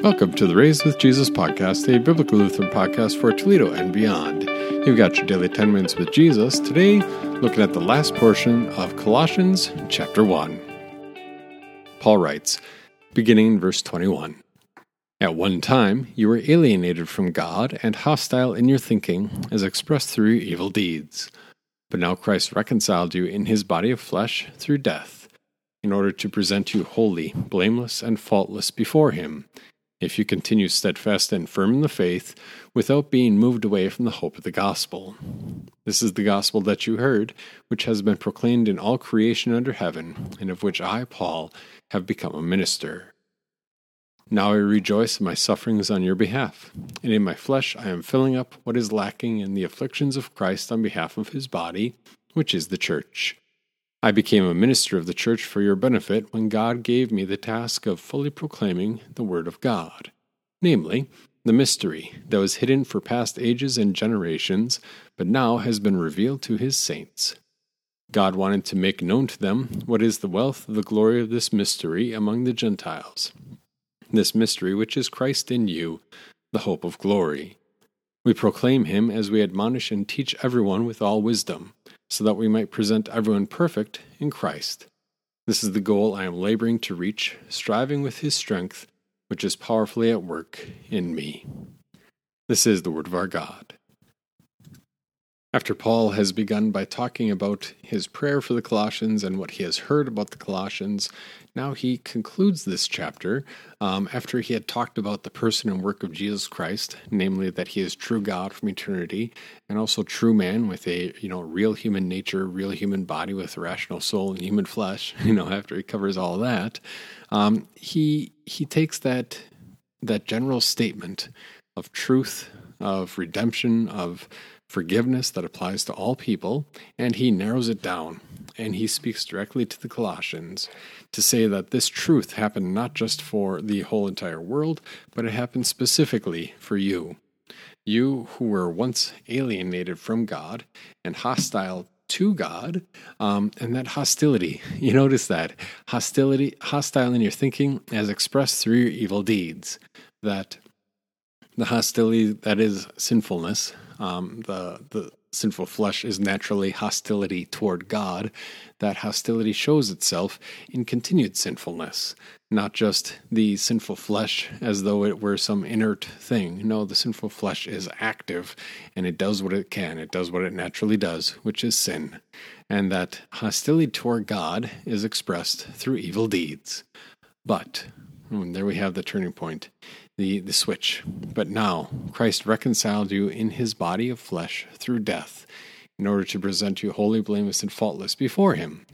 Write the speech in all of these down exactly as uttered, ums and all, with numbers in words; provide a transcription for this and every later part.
Welcome to the Raised with Jesus podcast, a biblical Lutheran podcast for Toledo and beyond. You've got your daily ten minutes with Jesus, today looking at the last portion of Colossians chapter one. Paul writes, beginning in verse twenty-one, "At one time you were alienated from God and hostile in your thinking, as expressed through your evil deeds. But now Christ reconciled you in his body of flesh through death, in order to present you holy, blameless, and faultless before him, if you continue steadfast and firm in the faith, without being moved away from the hope of the gospel. This is the gospel that you heard, which has been proclaimed in all creation under heaven, and of which I, Paul, have become a minister. Now I rejoice in my sufferings on your behalf, and in my flesh I am filling up what is lacking in the afflictions of Christ on behalf of his body, which is the church. I became a minister of the church for your benefit when God gave me the task of fully proclaiming the word of God, namely, the mystery that was hidden for past ages and generations, but now has been revealed to his saints. God wanted to make known to them what is the wealth of the glory of this mystery among the Gentiles, this mystery which is Christ in you, the hope of glory. We proclaim him as we admonish and teach everyone with all wisdom, so that we might present everyone perfect in Christ. This is the goal I am laboring to reach, striving with his strength, which is powerfully at work in me." This is the word of our God. After Paul has begun by talking about his prayer for the Colossians and what he has heard about the Colossians, now he concludes this chapter um, after he had talked about the person and work of Jesus Christ, namely that he is true God from eternity and also true man with a you know real human nature, real human body with a rational soul and human flesh. You know, after he covers all that, um, he he takes that that general statement of truth, of redemption, of forgiveness that applies to all people, and he narrows it down, and he speaks directly to the Colossians to say that this truth happened not just for the whole entire world, but it happened specifically for you. You who were once alienated from God and hostile to God, um, and that hostility, you notice that, hostility, hostile in your thinking as expressed through your evil deeds, that the hostility that is sinfulness, Um, the the sinful flesh is naturally hostility toward God. That hostility shows itself in continued sinfulness, not just the sinful flesh as though it were some inert thing. No, the sinful flesh is active, and it does what it can. It does what it naturally does, which is sin. And that hostility toward God is expressed through evil deeds. But, and there we have the turning point. The, the switch. But now, Christ reconciled you in his body of flesh through death, in order to present you holy, blameless, and faultless before him.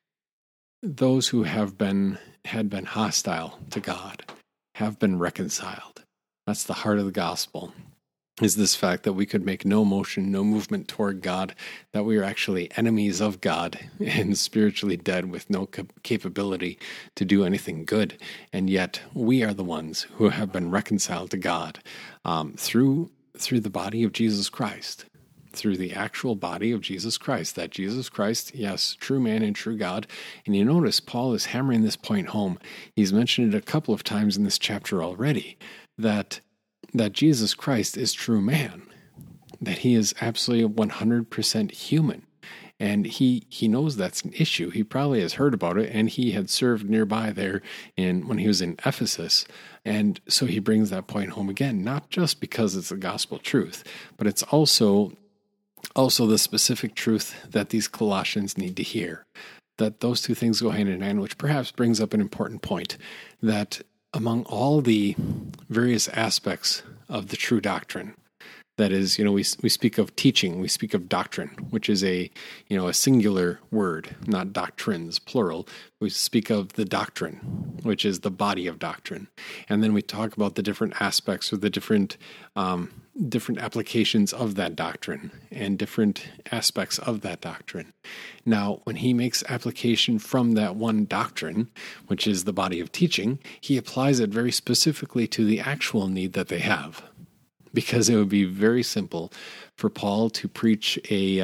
Those who have been had been hostile to God have been reconciled. That's the heart of the gospel, is this fact that we could make no motion, no movement toward God, that we are actually enemies of God and spiritually dead with no cap- capability to do anything good. And yet we are the ones who have been reconciled to God um, through through the body of Jesus Christ, through the actual body of Jesus Christ, that Jesus Christ, yes, true man and true God. And you notice Paul is hammering this point home. He's mentioned it a couple of times in this chapter already, that that Jesus Christ is true man, that he is absolutely one hundred percent human. And he, he knows that's an issue. He probably has heard about it, and he had served nearby there in when he was in Ephesus. And so he brings that point home again, not just because it's a gospel truth, but it's also, also the specific truth that these Colossians need to hear. That those two things go hand in hand, which perhaps brings up an important point, that among all the various aspects of the true doctrine, that is, you know, we we speak of teaching, we speak of doctrine, which is a, you know, a singular word, not doctrines, plural. We speak of the doctrine, which is the body of doctrine. And then we talk about the different aspects or the different um, different applications of that doctrine and different aspects of that doctrine. Now, when he makes application from that one doctrine, which is the body of teaching, he applies it very specifically to the actual need that they have. Because it would be very simple for Paul to preach a uh,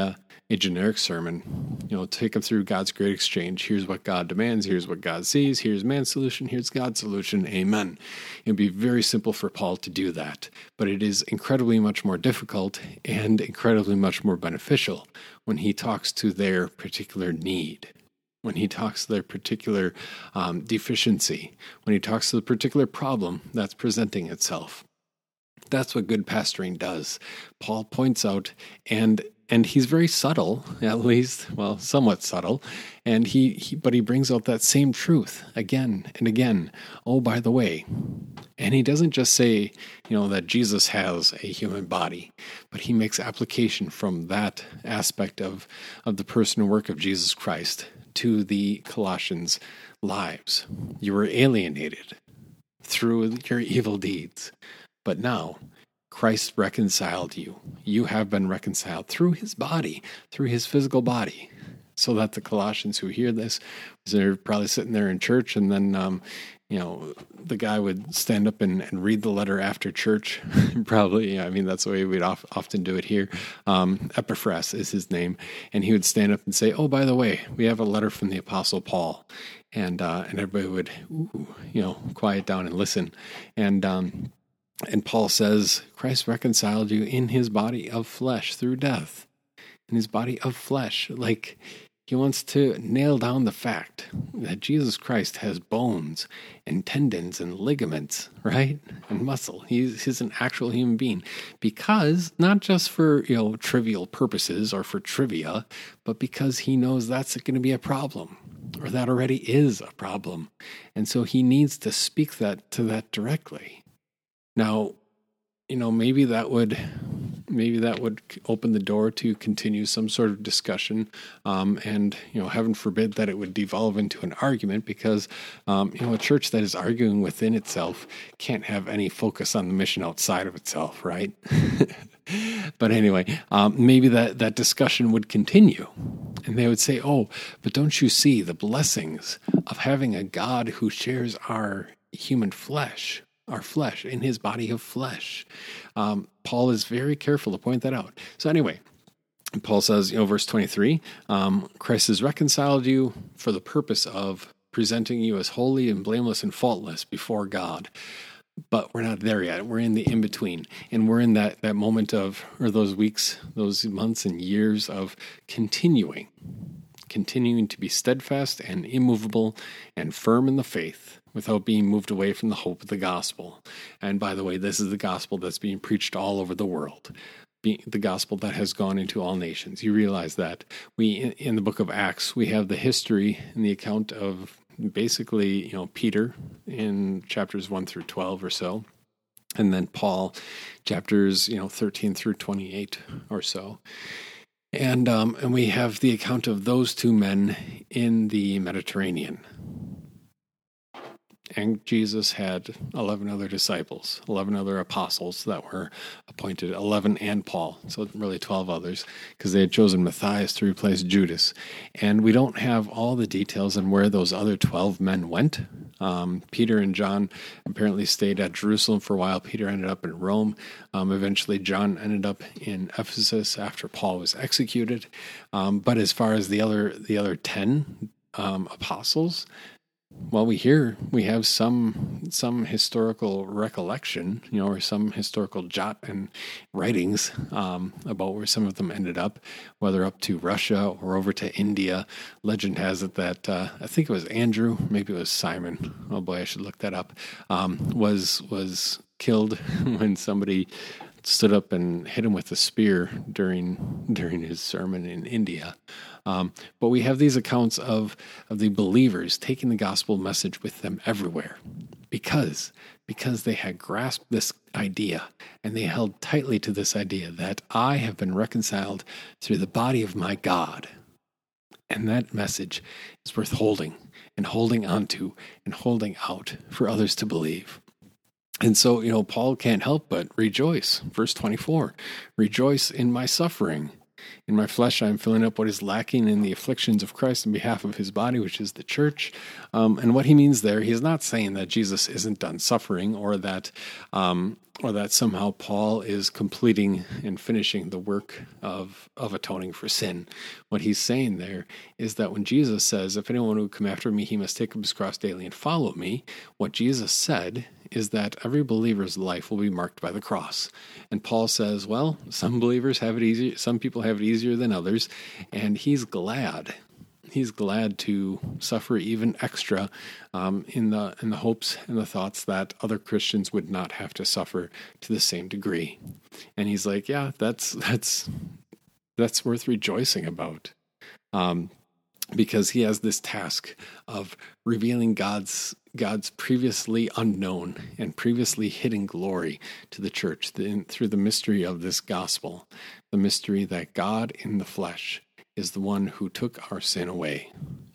a generic sermon, you know, take them through God's great exchange. Here's what God demands. Here's what God sees. Here's man's solution. Here's God's solution. Amen. It'd be very simple for Paul to do that, but it is incredibly much more difficult and incredibly much more beneficial when he talks to their particular need, when he talks to their particular um, deficiency, when he talks to the particular problem that's presenting itself. That's what good pastoring does. Paul points out, and and he's very subtle, at least, well, somewhat subtle, and he, he but he brings out that same truth again and again. Oh, by the way, and he doesn't just say, you know, that Jesus has a human body, but he makes application from that aspect of, of the person and work of Jesus Christ to the Colossians' lives. You were alienated through your evil deeds, but now Christ reconciled you. You have been reconciled through his body, through his physical body, so that the Colossians who hear this, they're probably sitting there in church, and then, um, you know, the guy would stand up and, and read the letter after church. Probably, I mean, that's the way we'd of, often do it here. Um, Epaphras is his name, and he would stand up and say, "Oh, by the way, we have a letter from the Apostle Paul," and uh, and everybody would, ooh, you know, quiet down and listen, and. Um, And Paul says, Christ reconciled you in his body of flesh through death. In his body of flesh. Like, he wants to nail down the fact that Jesus Christ has bones and tendons and ligaments, right? And muscle. He's, he's an actual human being. Because, not just for, you know, trivial purposes or for trivia, but because he knows that's going to be a problem. Or that already is a problem. And so he needs to speak that to that directly. Now, you know, maybe that would maybe that would open the door to continue some sort of discussion, um, and, you know, heaven forbid that it would devolve into an argument, because, um, you know, a church that is arguing within itself can't have any focus on the mission outside of itself, right? But anyway, um, maybe that, that discussion would continue, and they would say, oh, but don't you see the blessings of having a God who shares our human flesh? Our flesh, in his body of flesh. Um, Paul is very careful to point that out. So anyway, Paul says, you know, verse twenty-three, um, Christ has reconciled you for the purpose of presenting you as holy and blameless and faultless before God. But we're not there yet. We're in the in-between. And we're in that, that moment of, or those weeks, those months and years of continuing, continuing to be steadfast and immovable and firm in the faith, without being moved away from the hope of the gospel. And by the way, this is the gospel that's being preached all over the world, the gospel that has gone into all nations. You realize that we, in the book of Acts, we have the history and the account of basically, you know, Peter in chapters one through twelve or so, and then Paul, chapters, you know, thirteen through twenty-eight or so. And um, and we have the account of those two men in the Mediterranean. And Jesus had eleven other disciples, eleven other apostles that were appointed, eleven and Paul, so really twelve others, because they had chosen Matthias to replace Judas. And we don't have all the details on where those other twelve men went. Um, Peter and John apparently stayed at Jerusalem for a while. Peter ended up in Rome. Um, eventually, John ended up in Ephesus after Paul was executed. Um, but as far as the other the other ten um, apostles, well, we hear we have some some historical recollection, you know, or some historical jot and writings um, about where some of them ended up, whether up to Russia or over to India. Legend has it that uh, I think it was Andrew, maybe it was Simon. Oh boy, I should look that up. Um, was was killed when somebody stood up and hit him with a spear during during his sermon in India. Um, but we have these accounts of, of the believers taking the gospel message with them everywhere because, because they had grasped this idea and they held tightly to this idea that I have been reconciled through the body of my God. And that message is worth holding and holding onto and holding out for others to believe. And so, you know, Paul can't help but rejoice. Verse twenty-four, rejoice in my suffering. In my flesh, I am filling up what is lacking in the afflictions of Christ on behalf of his body, which is the church. Um, and what he means there, he's not saying that Jesus isn't done suffering or that, um, or that somehow Paul is completing and finishing the work of, of atoning for sin. What he's saying there is that when Jesus says, if anyone would come after me, he must take up his cross daily and follow me, what Jesus said is that every believer's life will be marked by the cross. And Paul says, well, some believers have it easier, some people have it easier than others, and he's glad He's glad to suffer even extra um, in the in the hopes and the thoughts that other Christians would not have to suffer to the same degree. And he's like, yeah, that's that's that's worth rejoicing about, um, because he has this task of revealing God's God's previously unknown and previously hidden glory to the church through the mystery of this gospel, the mystery that God in the flesh is the one who took our sin away.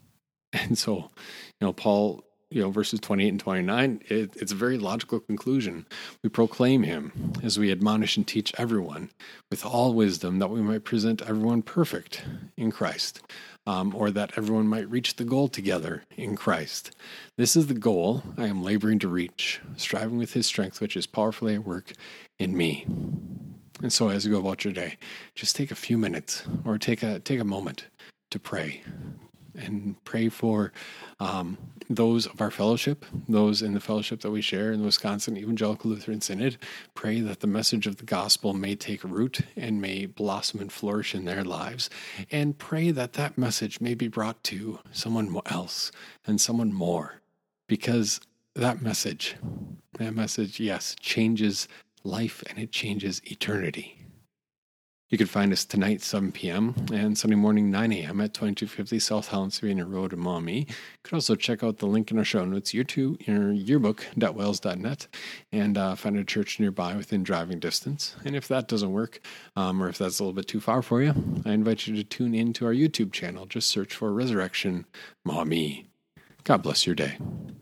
And so, you know, Paul, you know, verses twenty-eight and twenty-nine, it, it's a very logical conclusion. We proclaim him as we admonish and teach everyone with all wisdom, that we might present everyone perfect in Christ, um, or that everyone might reach the goal together in Christ. This is the goal I am laboring to reach, striving with his strength, which is powerfully at work in me. And so as you go about your day, just take a few minutes or take a take a moment to pray, and pray for um, those of our fellowship, those in the fellowship that we share in the Wisconsin Evangelical Lutheran Synod. Pray that the message of the gospel may take root and may blossom and flourish in their lives. And pray that that message may be brought to someone else and someone more, because that message, that message, yes, changes life, and it changes eternity. You can find us tonight, seven p.m., and Sunday morning, nine a.m. at twenty-two fifty South Holland Savannah Road in Maumee. You can also check out the link in our show notes, YouTube, your yearbook dot wells dot net, and uh, find a church nearby within driving distance. And if that doesn't work, um, or if that's a little bit too far for you, I invite you to tune in to our YouTube channel. Just search for Resurrection Maumee. God bless your day.